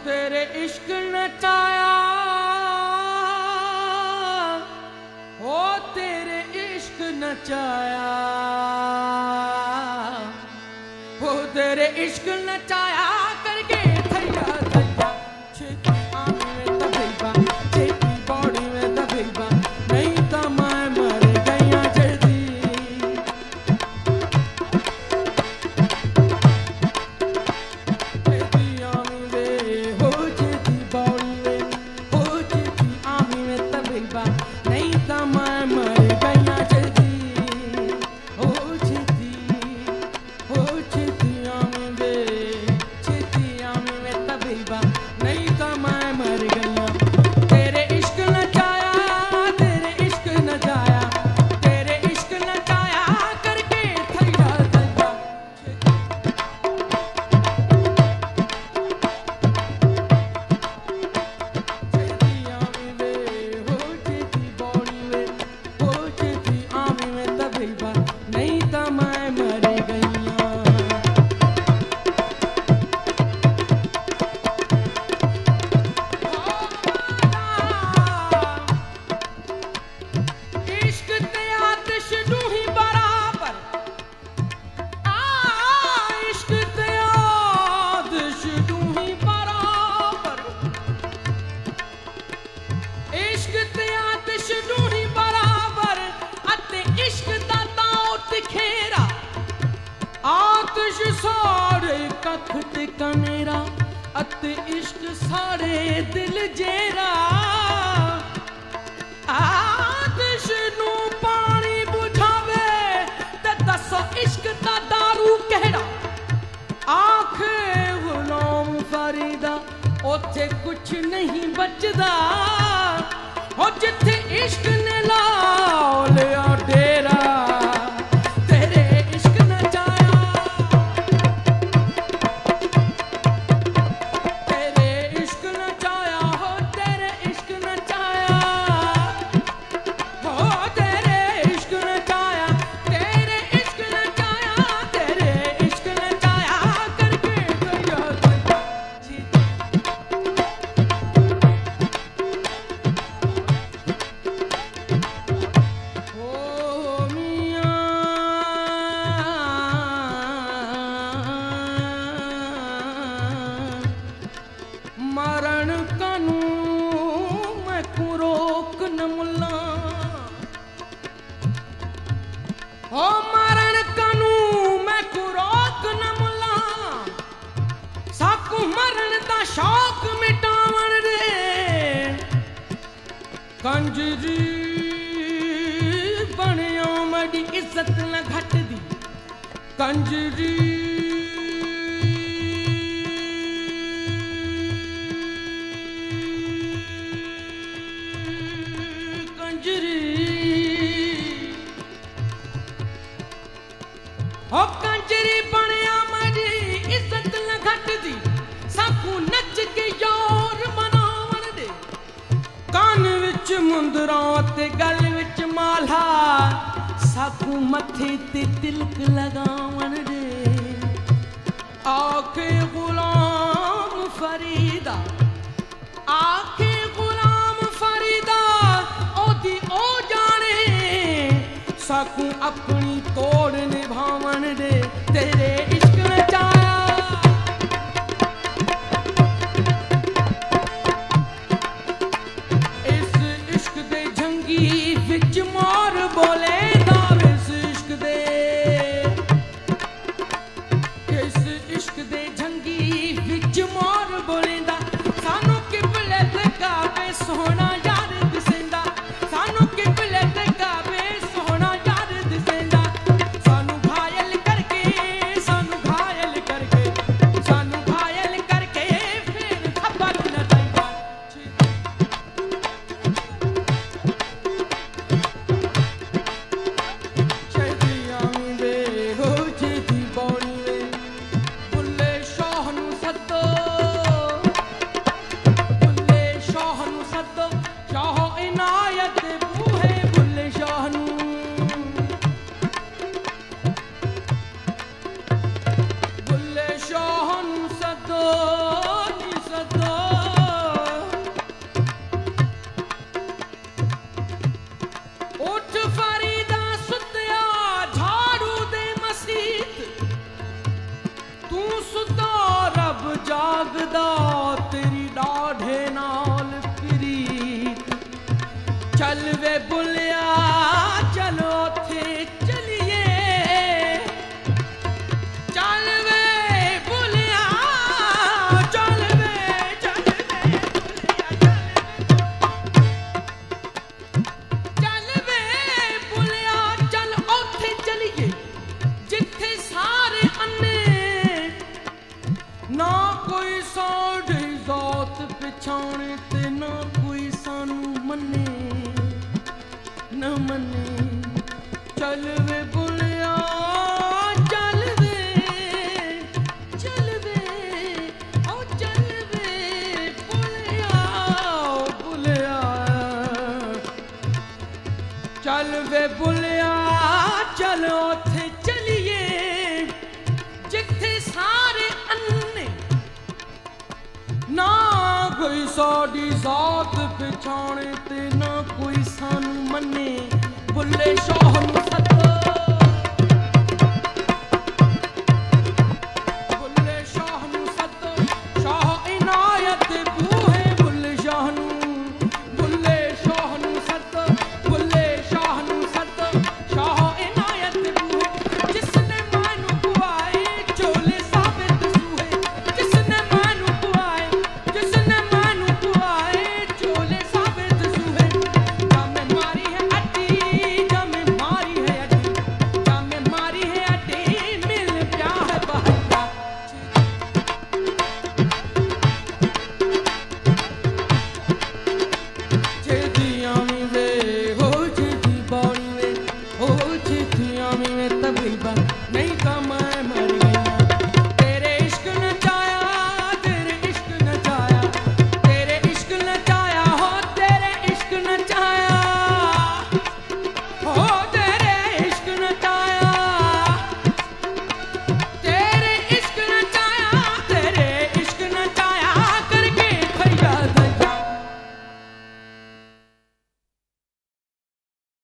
तेरे इश्क नचाया, हो तेरे इश्क नचाया, हो तेरे इश्क नचाया करके थैया थैया छेती आमी में तबीबा, छेती बॉडी में तबीबा, नहीं तो मैं मर गया जल्दी। छेती आमी में हो, छेती बॉडी में हो, छेती आमी में तबीबा, नहीं तो मैं मर गया जल्दी। हो छेती आमी में, छेती आमी में तबीबा, नहीं तो मैं मर गया। तेरे इश्क नचाया, तेरे इश्क नचाया, तेरे इश्क नचाया करके थैया थैया छेती आमी में हो, छेती बॉडी में हो, छेती आमी में तबीबा, नहीं तो मैं मर गया। इश्क ते आतिश दूही बराबर, इश्क ते आतिश दूही बराबर, इश्क ते आतिश दूही बराबर, अते इश्क दा ताओ तिखेरा, आतिश सारे कख ते कनेरा, अते इश्क सारे दिल जेरा। आतिश नू पानी बुझावे ते दसो इश्क दा दारू केड़ा, आखे गुलाम फरीदा ओथे कुछ नहीं बचदा, हो जिथे इश्क ने ला लिया डेरा। तेरे इश्क नचाया, तेरे इश्क नचाया, हो तेरे इश्क नचाया, हो तेरे इश्क नचाया, तेरे इश्क नचाया, तेरे इश्क नचाया करके थैया थैया छेती। ओ मियां मरण कानू मैं को रोक न मुल्ला, ओ मरण कानू मैं को रोक न मुल्ला, साकू मरण दा शौक मिटावन दे, कंजरी बनियो मड़ी इज्जत न घट दी, कंजरी कंजरी हो कंजरी बनिया मड़ी इज्जत न घट दी, साकू नच के योर बनावन दे, कान विच मुंदरा ते गल विच माला, साकू मथे ते तिलक लगावन दे। आखे गुलाम फरीदा, आखे गुलाम फरीदा, ओदी ओ जाने, साकू अपनी तोड़ निभावन दे। तेरे इश्क नचाया, इस इश्क दे जंगी विच मोर बोले दा, इस इश्क दे, इस इश्क दे जंगी विच मोर बोले दा, सानू किबले ते काबे सोहना यार दिसेंदा, सानू किबले ते काबे सोहना यार दिसेंदा, करदा तेरी डाढ़े नाल प्रीत चल वे बुलिया चल ओथे चलिए चल वे बुलिया चल वे चल वे बुलिया चल ओथे चलिए जिथे सारे अन्ने ना कोई साढ़े जात पिछाने ते ना कोई सानू मन्ने न मन्ने चल वे बुलिया चल वे ओ चल वे बुलिया बुलिया चल वे बुलिया चल ओथे चलिए जिथे सारे अन्ने ना कोई साड़ी जात पिछाने ते ना कोई सानू मन्ने बुल्ले शाह नू